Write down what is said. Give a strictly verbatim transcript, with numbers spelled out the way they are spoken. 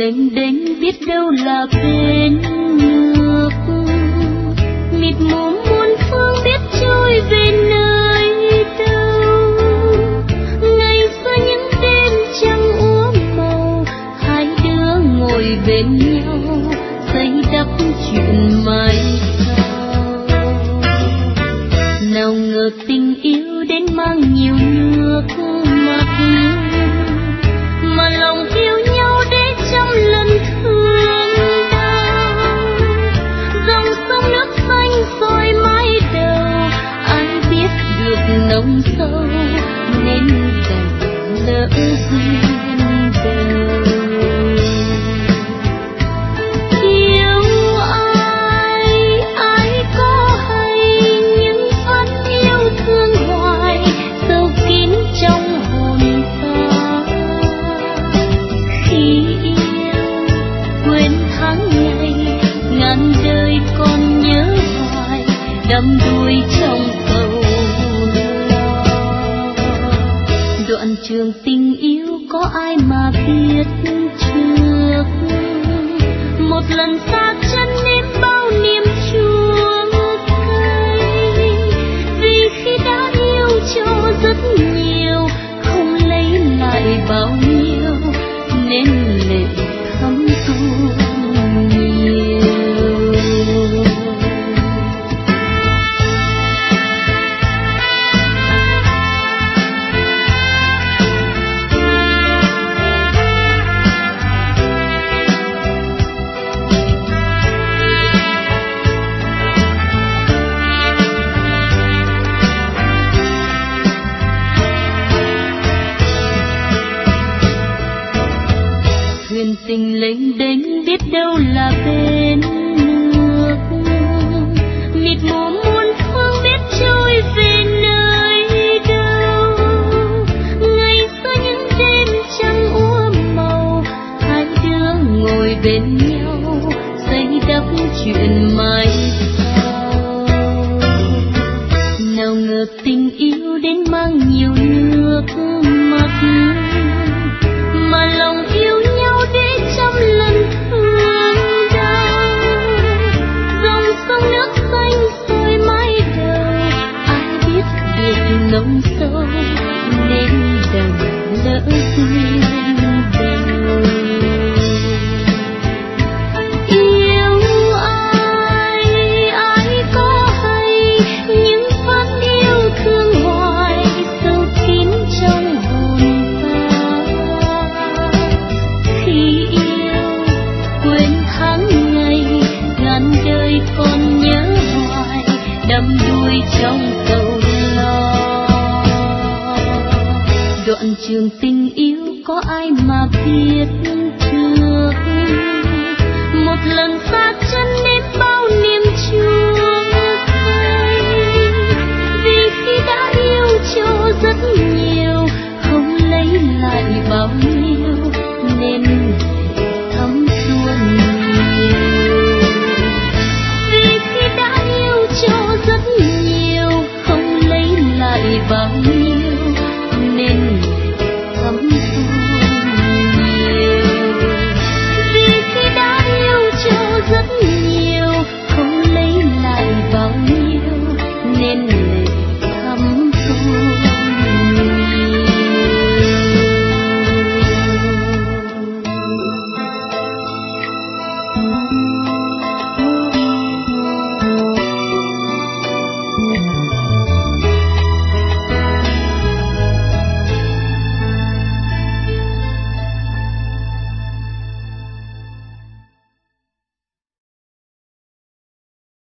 lênh đênh biết đâu là bên nước, mịt mù muôn phương biết trôi về nơi đâu. Ngày xưa những đêm trăng úa màu, hai đứa ngồi bên nhau xây đắp chuyện mai sau. Nào ngờ tình yêu đến mang nhiều nước mắt, mà lòng yêu nhau để trăm lần thương đau. Dòng sông nước xanh soi mái đầu, ai biết được nồng sâu nên đành lỡ duyên đầu. Yêu ai ai có hay, nhưng vẫn yêu thương hoài sâu kín trong hồn ta. Khi yêu quên tháng ngày, ngàn đời còn nhớ hoài đắm đuối trong sầu lo. Đoạn trường tình yêu có ai mà biết trước, một lần xa chân nên bao niềm chuông cay. Vì khi đã yêu cho rất nhiều, không lấy lại bao nhiêu nên lệ thấm tuôn nhiều. Thuyền tình lênh đênh biết đâu là bên nước, mịt mù muôn phương biết trôi về nơi đâu. Ngày xưa những đêm trăng úa màu, hai đứa ngồi bên nhau xây đắp chuyện mai sau. Nào ngờ tình yêu đến mang nhiều nước mắt, mà lòng yêu nhau để trăm lần thương đau. Dòng sông nước xanh soi mái đầu, ai biết được nồng sâu nên đành lỡ duyên đầu. Yêu ai ai có hay, nhưng vẫn yêu thương hoài sâu kín trong hồn ta. Khi yêu quên tháng ngày, ngàn đời còn nhớ hoài đắm đuối trong sầu lo. Đoạn trường tình yêu có ai mà biết trước, một lần xa chân nên bao